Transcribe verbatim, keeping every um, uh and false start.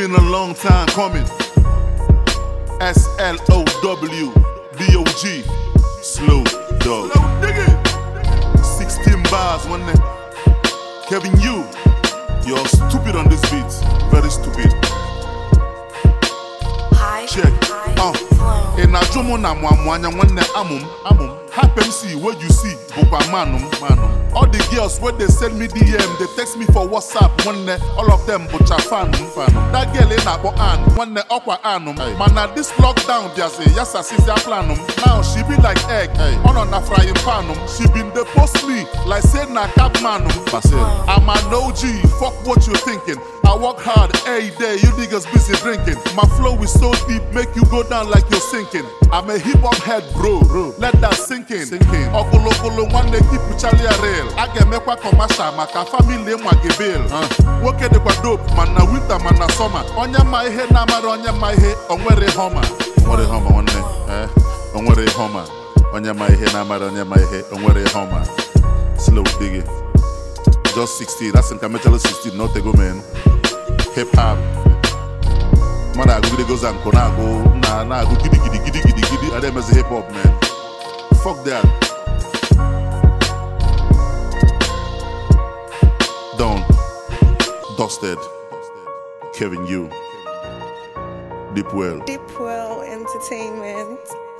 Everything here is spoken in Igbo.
been a long time coming. S L O W D O G, Slow Dog. sixteen bars, one day. Kevin U, you're stupid on this beat. Very stupid. Check. Uh, in a jomo na mwanya one amum amum. Happen see what you see, bukwa manum manum. All the girls when they send me D M, they text me for WhatsApp. One day, all of them butcha fanum fanum. That girl in abo an, one day okwa anum. Man, at this lockdown, just say yes, I see their planum. Now she be like egg, hey. On on a frying panum. She been the post me like say na cap manum. I'm an O G, fuck what you thinking. I work hard every day, you niggas busy drinking. My flow is so deep, make you go down like you're sinking. I'm a hip hop head, bro. bro. Let that sink in. Sink in. Okolo kolo one day keep Charlie a rail. I get me kwa commercial, maka family mwa gebil. Woke de kwa dope, man na winter, man na summer. Onya my head na mara onya my head, onwere homa. Onwere homa one day, eh? Onwere homa. Onya my head na mara onya my head, onwere homa. Slow diggy. Just sixteen, that's in Kametalo sixteen, not the go man. Hip hop. Man, I go goes and go nah nah go giddy giddy giddy giddy giddy. I them as a hip hop man. Fuck that. Down, Dusted, Kevin U, Deep Well. Deep Well Entertainment.